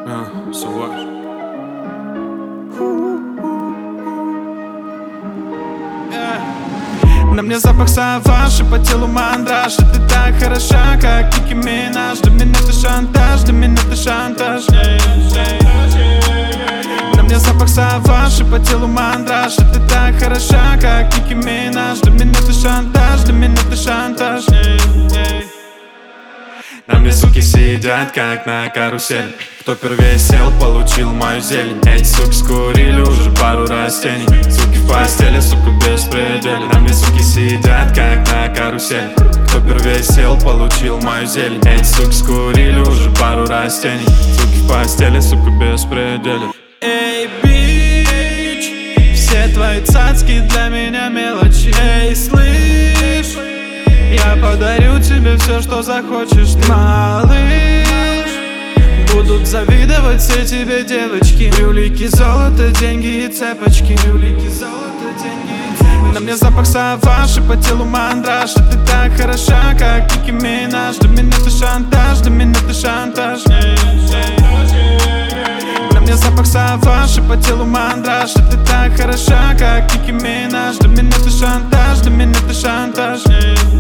So what? На мне запах саваши, по телу мандраж. И ты так хороша, как Ники Минаж. Для меня ты шантаж, для меня ты шантаж. На мне запах саваши, по телу мандраж. И ты так хороша, как Ники Минаж. Для меня ты шантаж, для меня ты шантаж. На мне суки сидят, как на карусели. Кто первее сел, получил мою зелень. Эти суки скурили уже пару растений. Суки в постели, сука, беспредели. На мне суки сидят, как на карусели. Кто первее сел, получил мою зелень. Эти суки скурили уже пару растений. Суки в постели, сука, беспредели. Эй, бич, все твои цацки для меня мелочи. Эй, слышь, я подарю тебе все, что захочешь, малыш. Будут завидовать все тебе девочки. Брюлики, золото, деньги и цепочки. Брюлики, золото, деньги и цепочки. На мне запах саваши, по телу мандраж. И ты так хороша, как Ники Минаж. Для меня ты шантаж, для меня ты шантаж. На мне запах саваши, по телу мандраж. И ты так хороша, как Ники Минаж. Для меня ты шантаж, для меня ты шантаж.